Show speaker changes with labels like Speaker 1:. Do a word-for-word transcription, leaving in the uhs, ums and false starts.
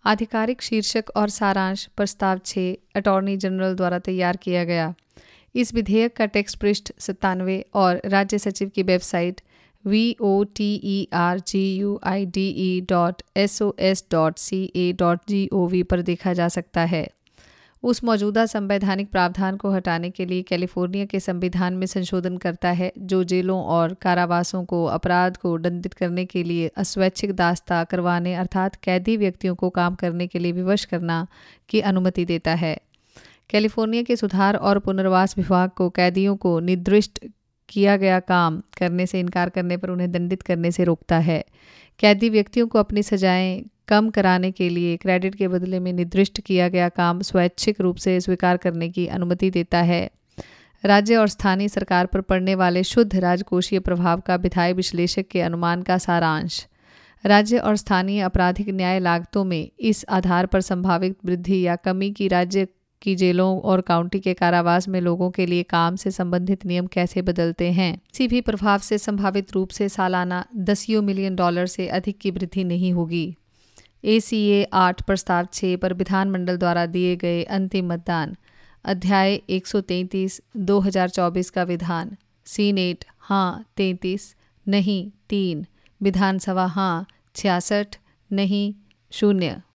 Speaker 1: आधिकारिक शीर्षक और सारांश प्रस्ताव छः अटॉर्नी जनरल द्वारा तैयार किया गया। इस विधेयक का टेक्स्ट पृष्ठ सत्तानवे और राज्य सचिव की website V O T E R G U I D E dot S O S dot C A dot G O V पर देखा जा सकता है। उस मौजूदा संवैधानिक प्रावधान को हटाने के लिए कैलिफोर्निया के संविधान में संशोधन करता है जो जेलों और कारावासों को अपराध को दंडित करने के लिए अस्वैच्छिक दास्ता करवाने अर्थात कैदी व्यक्तियों को काम करने के लिए विवश करना की अनुमति देता है। कैलिफोर्निया के सुधार और पुनर्वास विभाग को कैदियों को निर्दिष्ट किया गया काम करने से इनकार करने पर उन्हें दंडित करने से रोकता है। कैदी व्यक्तियों को अपनी सजाएं कम कराने के लिए क्रेडिट के बदले में निर्दिष्ट किया गया काम स्वैच्छिक रूप से स्वीकार करने की अनुमति देता है। राज्य और स्थानीय सरकार पर पड़ने वाले शुद्ध राजकोषीय प्रभाव का विधायी विश्लेषक के अनुमान का सारांश। राज्य और स्थानीय आपराधिक न्याय लागतों में इस आधार पर संभावित वृद्धि या कमी की राज्य की जेलों और काउंटी के कारावास में लोगों के लिए काम से संबंधित नियम कैसे बदलते हैं। किसी भी प्रभाव से संभावित रूप से सालाना दसियों मिलियन डॉलर से अधिक की वृद्धि नहीं होगी। ए सी ए आठ प्रस्ताव छः पर विधानमंडल द्वारा दिए गए अंतिम मतदान। अध्याय एक सौ तैंतीस दो हज़ार चौबीस का विधान। सीनेट हाँ तैंतीस, नहीं तीन। विधानसभा हाँ छियासठ, नहीं शून्य।